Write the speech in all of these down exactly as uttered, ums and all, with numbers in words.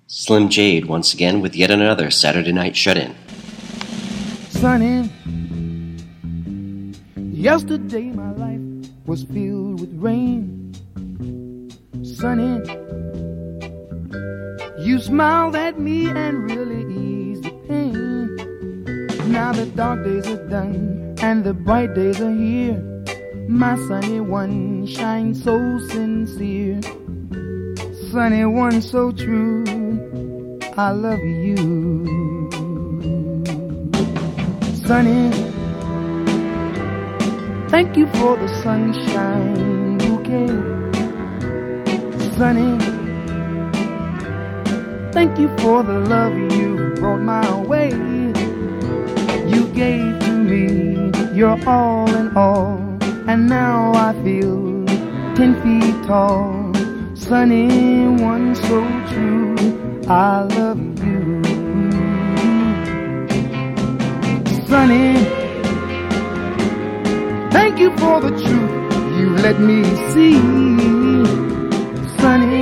Slim Jade once again with yet another Saturday Night Shut-In. Sunny, yesterday my life was filled with rain. Sunny, you smiled at me and really eased the pain. Now the dark days are done and the bright days are here. My sunny one shines so sincere. Sunny one so true, I love you. Sunny, thank you for the sunshine bouquet. Sunny, thank you for the love you brought my way. You gave to me your all in all, and now I feel ten feet tall. Sunny one so true, I love you. Sunny, thank you for the truth you let me see. Sunny,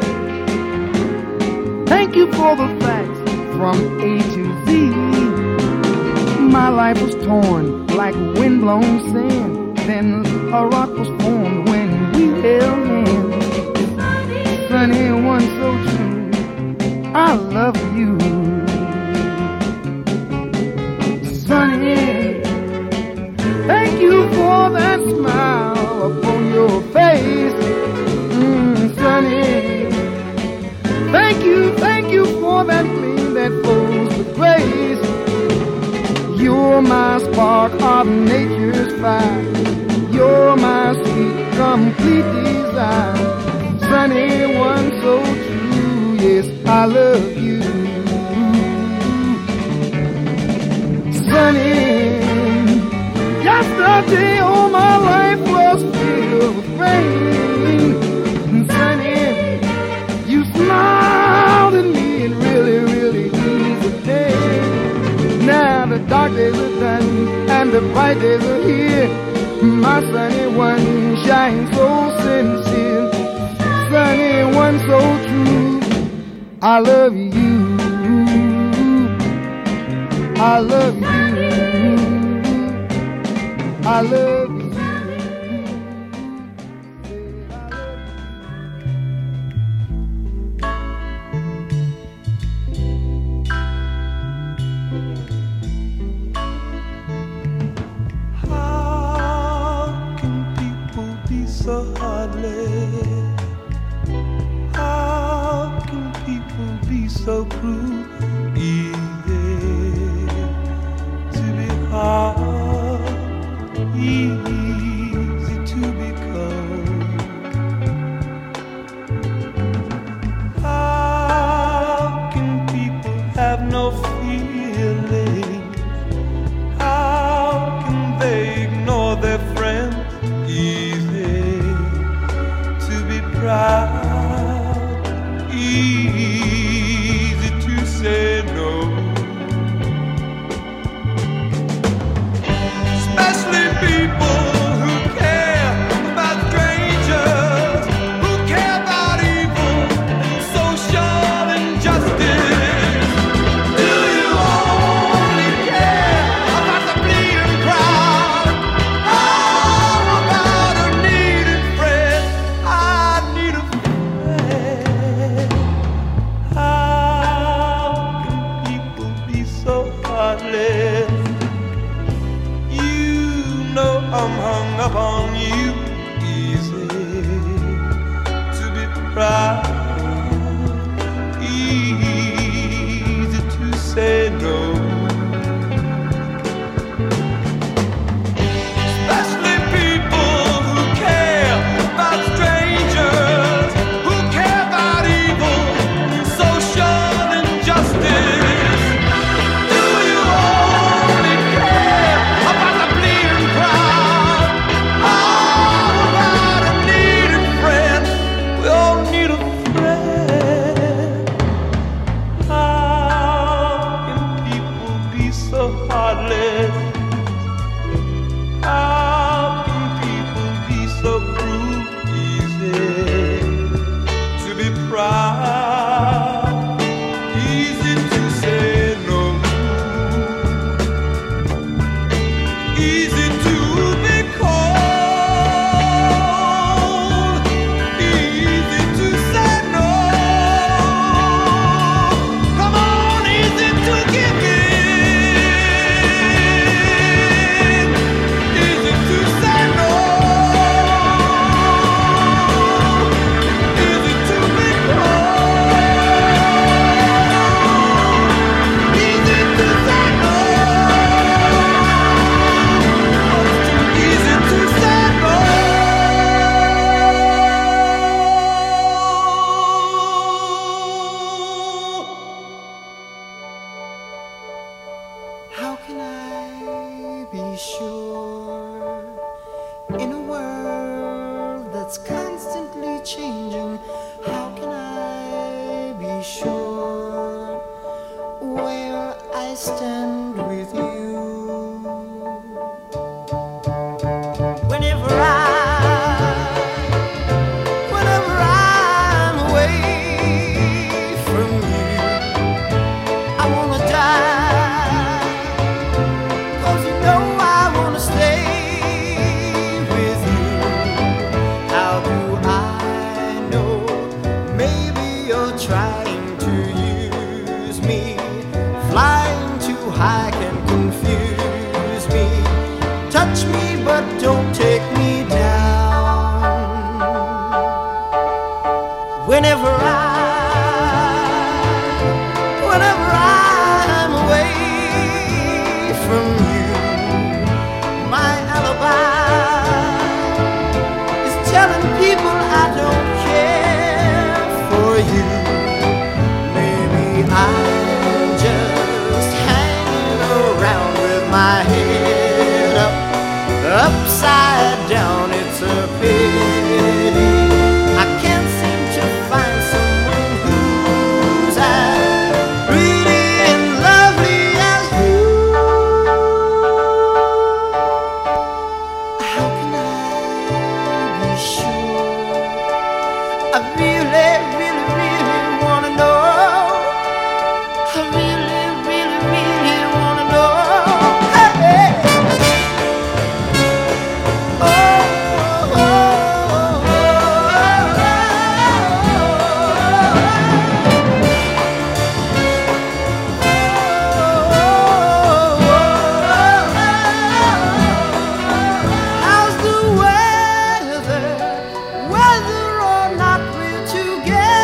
thank you for the facts from A to Z. My life was torn like windblown sand, then a rock was formed when we held hands. Sunny one so true, I love you. Sunny, thank you for that smile upon your face. Mm, Sunny, thank you, thank you for that gleam that flows with grace. You're my spark of nature's fire. You're my sweet, complete desire. Sunny one so true, yes, I love you. Sunny, yesterday all my life was filled with rain. Sunny, you smiled at me and really, really eased the day. Now the dark days are done and the bright days are here. My sunny one shines so sincere. Sunny one so true, I love you. I love you. I love you. How can people be so heartless? How can people be so cruel? Easy to be hard, easy to be cold. How can people have no feelings? How can they ignore their friends? Easy to be proud, easy to say no. Especially people who care about strangers, who care about evil and social injustice. Do you only care about the bleeding crowd? How about a needed friend? I need a friend. How can people be so heartless? You know I'm hung up on you. Easy to be proud, easy to say no. Especially people who care about strangers, who care about evil and social injustice. Do you only care about the bleeding crowd? How about a needed friend? We all need a stand with you. Whenever I, whenever I'm away from you, I wanna die, 'cause you know I wanna stay with you. How do I know? Maybe you're trying to use me. Flying too high can confuse me. Touch me but don't take me down. Whenever I, whenever I'm away from you, my alibi is telling people I don't care for you. Maybe I'm just hanging around with my head up, upside down. It's a pity I can't seem to find someone who's as pretty and lovely as you. How can I be sure? I really, really, really wanna know. I really, really, really wanna know. Hey. Oh, oh, oh, how's the weather? Whether or not we're together.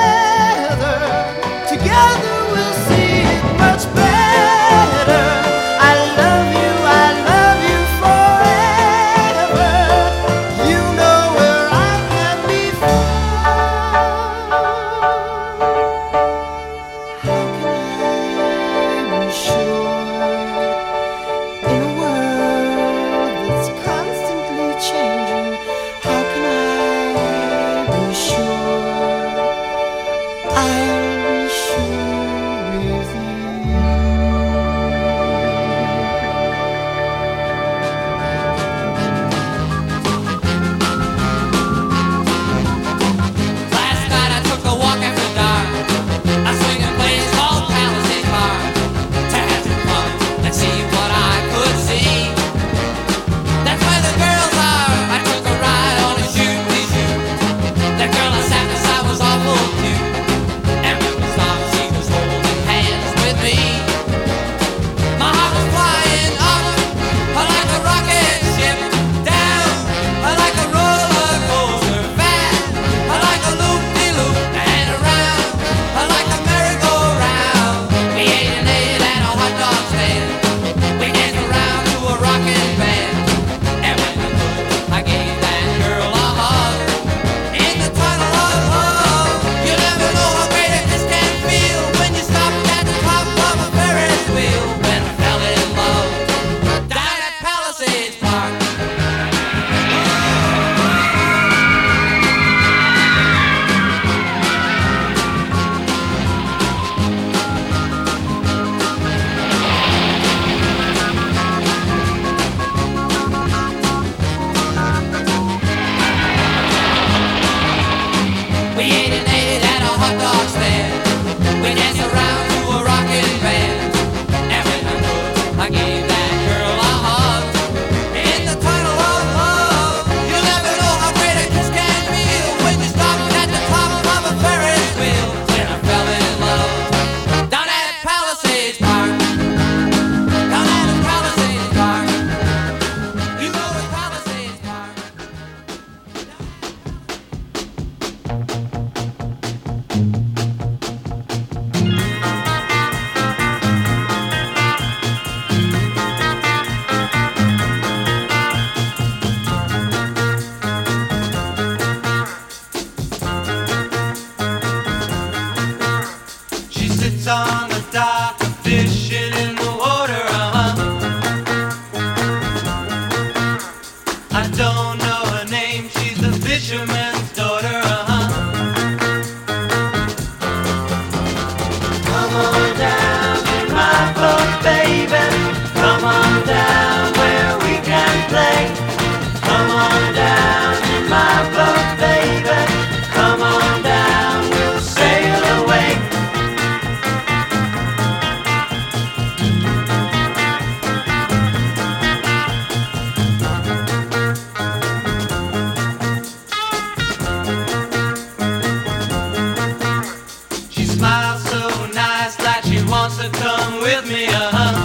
smiles so nice, like she wants to come with me, uh-huh.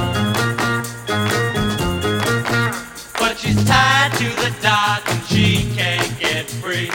But she's tied to the dock and she can't get free.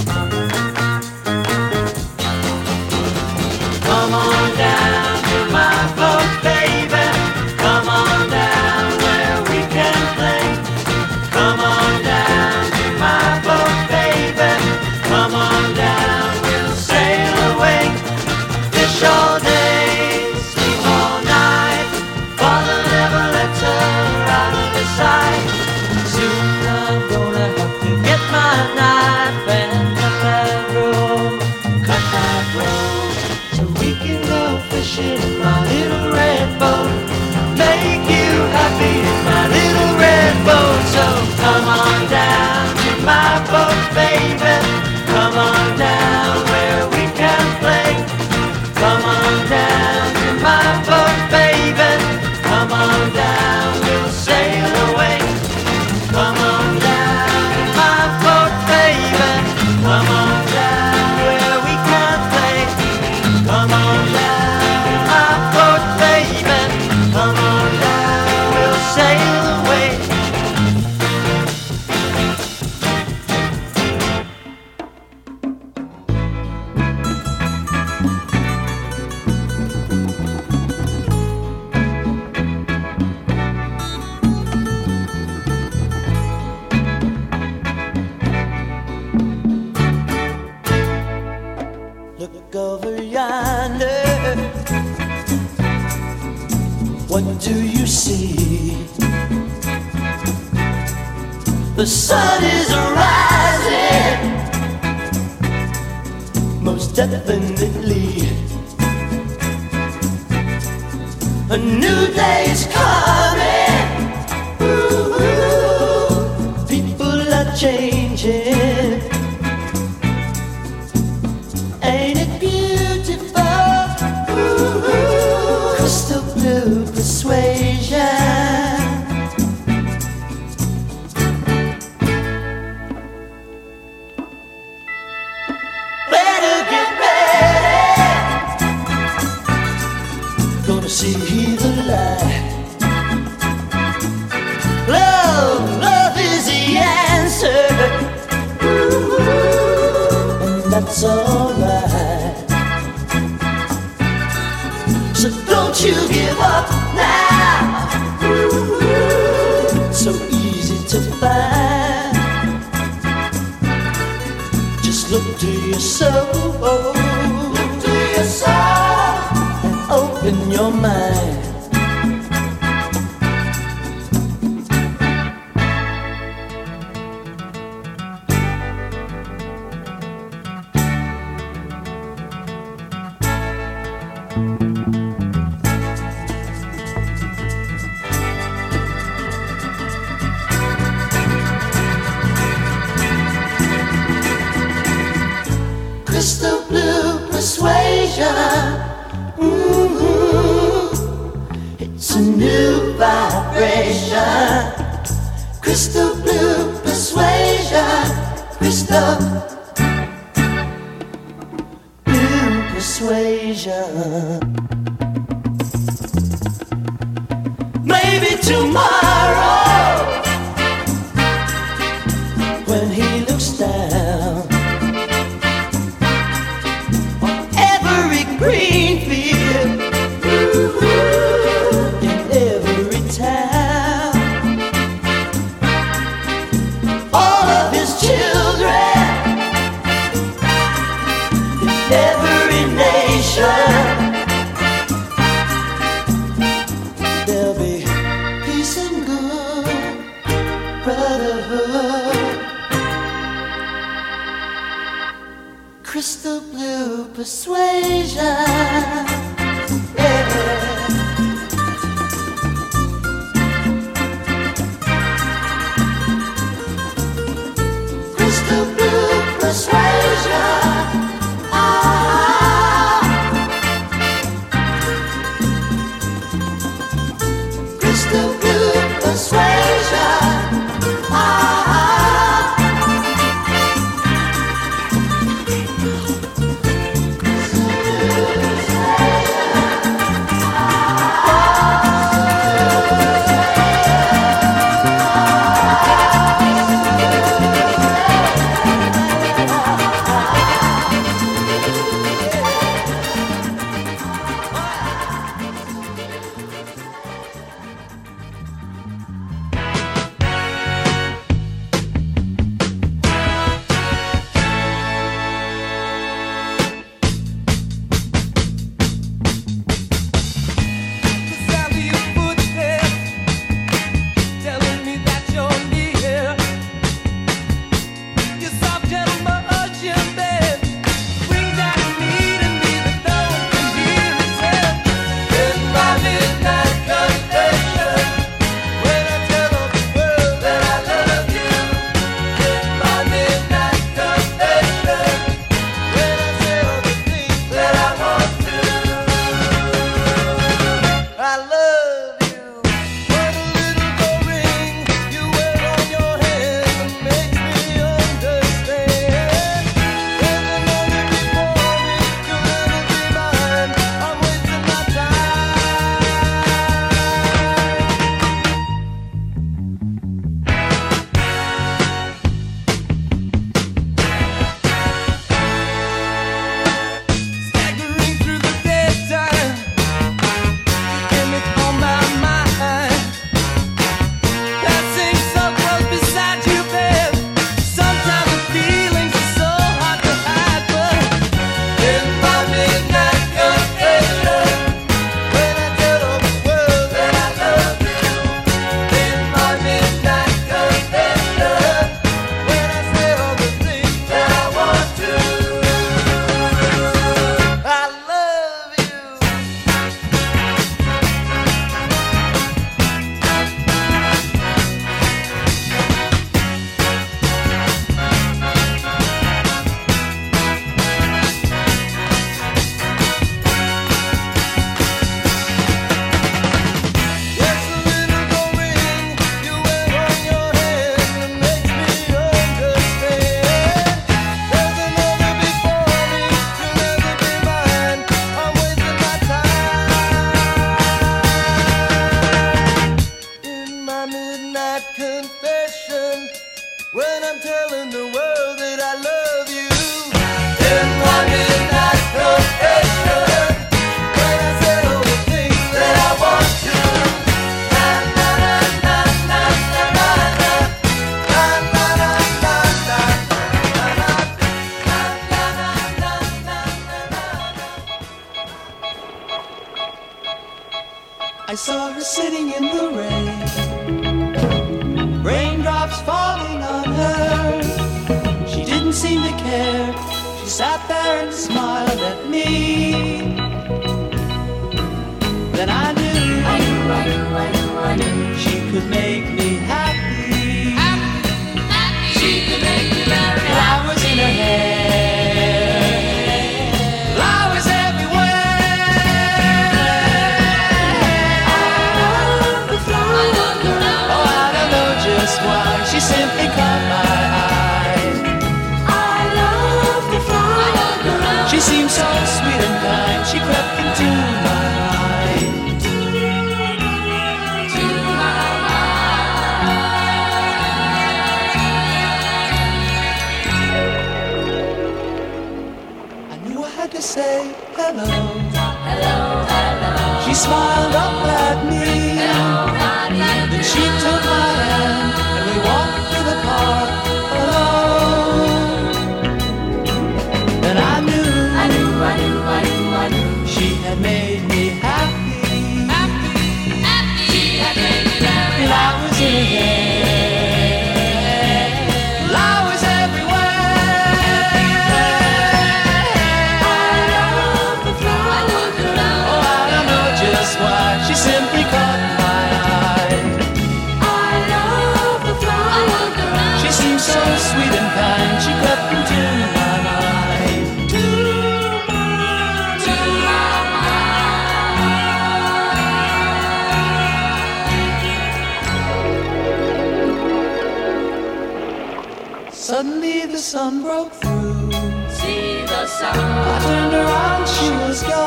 Come on down to my boat, baby. Come on down where we can play. Come on down to my boat, baby. Come on down, we'll sail away. Fish all day, sleep all night. Father never lets her out of his sight. Soon I'm gonna have to get my knife and cut that rope, cut that rope, so we can go fishing in my little red boat. Make you happy in my little red boat. So come on down to my boat, baby. Come on down where we can play. Come on down to my boat, baby. Come on down, we'll sail away. Come on down to my boat, baby. Come on down where we can play. Come on down to my boat, baby. Come on down, we'll sail away. Look over yonder. What do you see? The sun is rising, most definitely. A new day's coming. Ooh, people are changing. Ain't it beautiful? Ooh, crystal blue persuasion. Better get ready. Gonna see the light. Love, love is the answer. Ooh, and that's alright. So don't you give up now. Ooh, so easy to find. Just look to your soul. Look to your soul and open your mind. Crystal blue persuasion. Mm-hmm. It's a new vibration. Crystal blue persuasion. Crystal blue persuasion. Maybe tomorrow, when he looks down green field, ooh, in every town, all of his children, in every nation, there'll be peace and good brotherhood. Crystal blue persuasion. Yeah. Crystal blue persuasion. Ah. Crystal blue persuasion. Ah. Crystal blue I saw her sitting in the rain, raindrops falling on her. She didn't seem to care. She sat there and smiled at me. Then I knew, I knew, I knew, I knew, I knew she could make me happy. Happy, happy. She could make me very happy. Flowers in her hair, flowers everywhere. I love the flowers. Oh, I don't know just why. She simply caught my eye. I love the flowers. She seemed so sweet and kind. She crept into my mind. To say hello, hello, hello. She smiled up at me. Hello, then she took my hand and we walked through the park alone. Then I knew, I knew, I knew, I knew, I knew she had made me happy. Happy, happy. She had made me very happy. Flowers in her hair. She simply caught my eye. I love the flower. She seemed so sweet and kind. She crept into my mind. To my, to my mind. Suddenly the sun broke through. See the sun. I turned around, she was gone.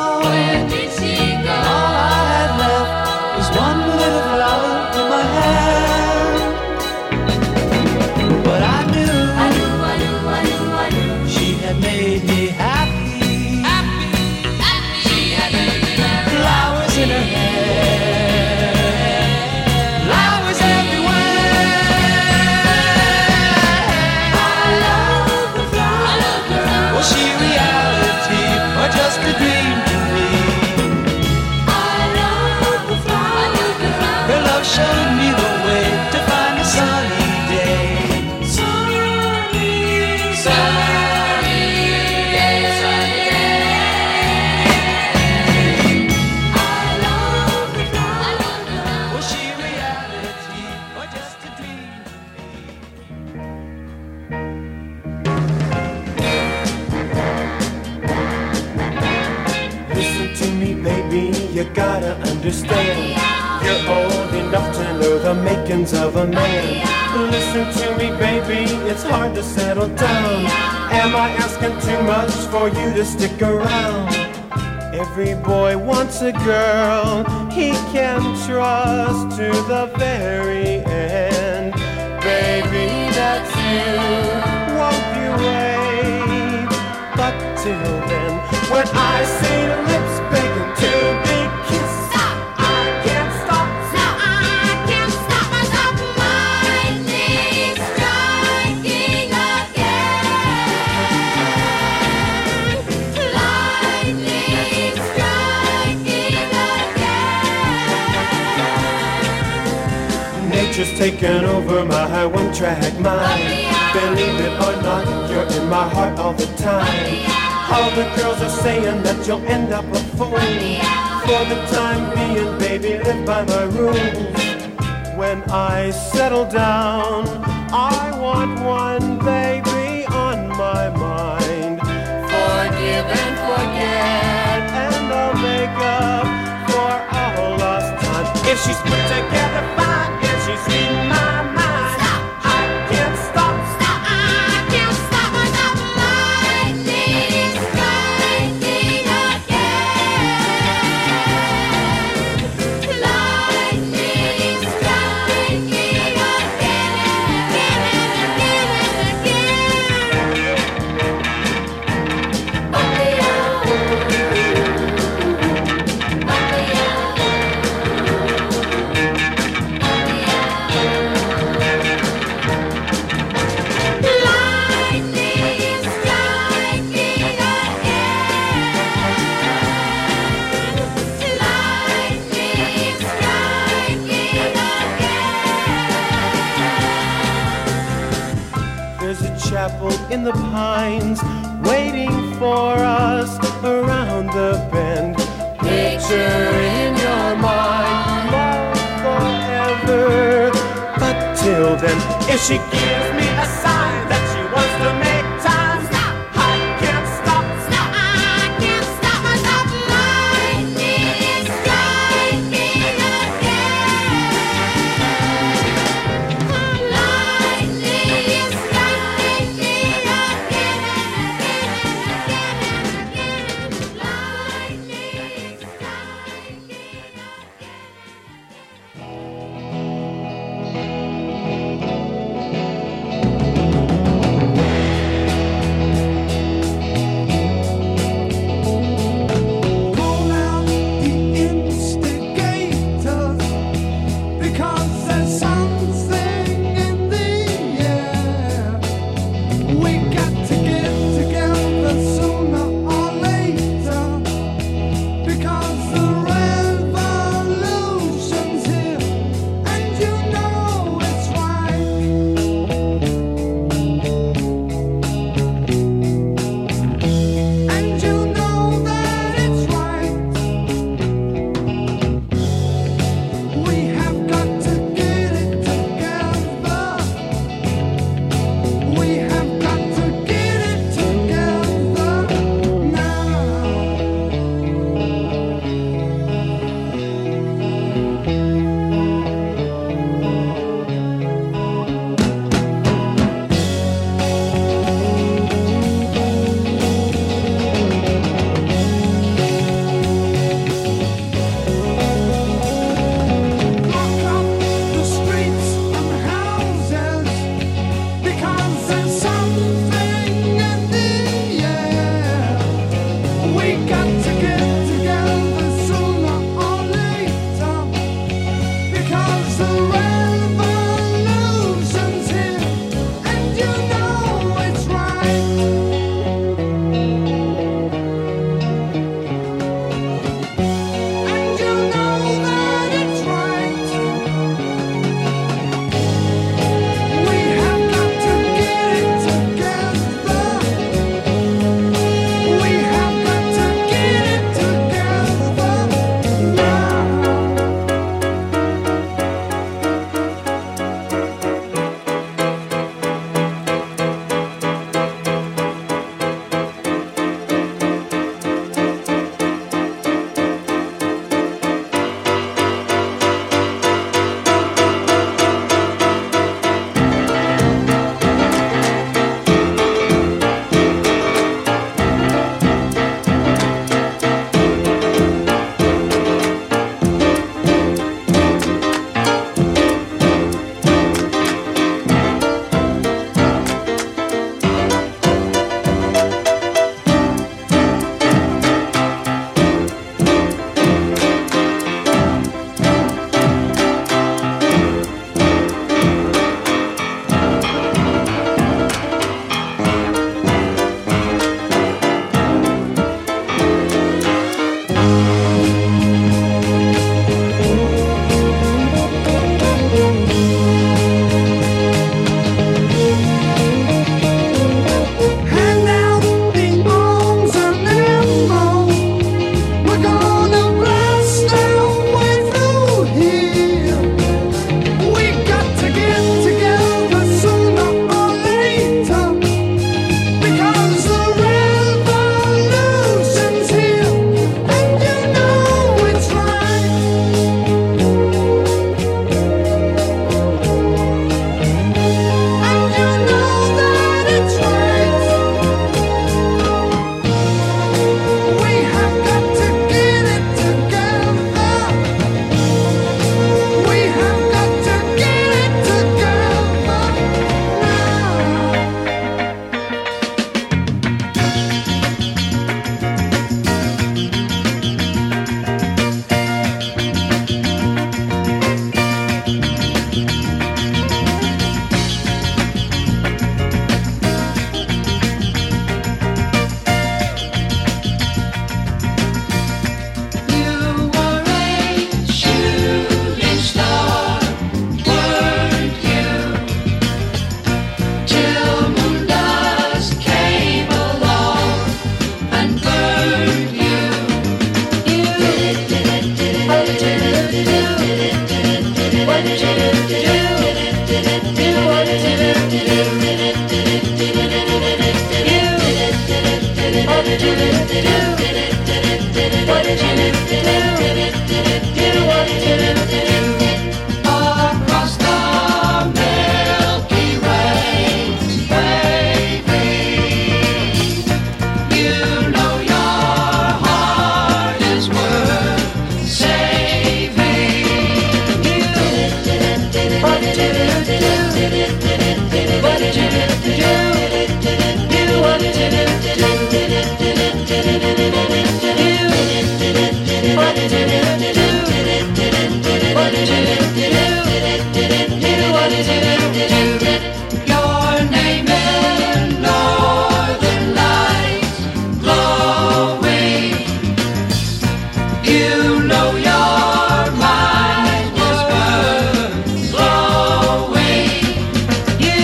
you gotta understand. You're old enough to know the makings of a man. Listen to me, baby, it's hard to settle down. Am I asking too much for you to stick around? Every boy wants a girl he can trust to the very end. Baby, that's you, won't you wait? But till then, when I see the lips begging to be kissed, stop, I can't stop, stop, I can't stop myself. Lightning striking again, lightning striking again. Nature's taken over my one-track mind. Believe it or not, you're in my heart all the time. All the girls are saying that you'll end up a fool. For the time being, baby, live by my rules. When I settle down, I want one baby on my mind. Forgive and forget, and I'll make up for all lost time. If she's put together fine, if she's in my mind, stop, I can't stop, stop, I can't stop myself. Lightning striking again, lightning striking chapel in the pines, waiting for us around the bend. Picture in your mind, love forever. But till then, if she gives me a sign that she wants to make time, stop, I can't stop, stop, I can't stop myself. Lightning striking again, lightning striking again and again and again and again, lightning striking again. You know your mind is glowing. You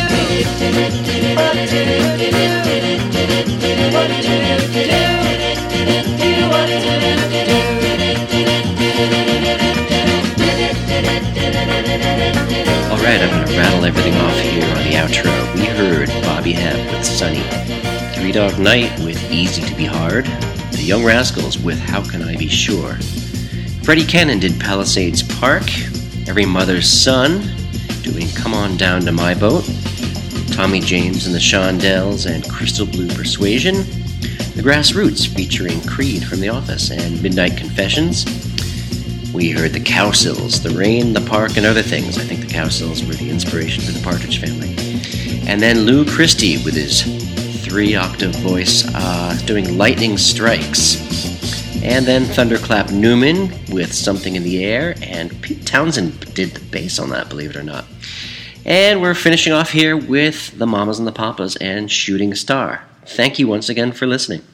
Alright, I'm going to rattle everything off here on the outro. We heard Bobby Hebb with Sunny, Three Dog Night with Easy to Be Hard, The Young Rascals with How Can I Be Sure, Freddie Cannon did Palisades Park, Every Mother's Son doing Come On Down to My Boat, Tommy James and the Shondells and Crystal Blue Persuasion, The Grassroots featuring Creed from The Office and Midnight Confessions. We heard the Cowsills, The Rain, The Park, and Other Things. I think the Cowsills were the inspiration for the Partridge Family. And then Lou Christie with his three-octave voice uh, doing Lightning Strikes. And then Thunderclap Newman with Something in the Air, and Pete Townsend did the bass on that, believe it or not. And we're finishing off here with the Mamas and the Papas and Shooting Star. Thank you once again for listening.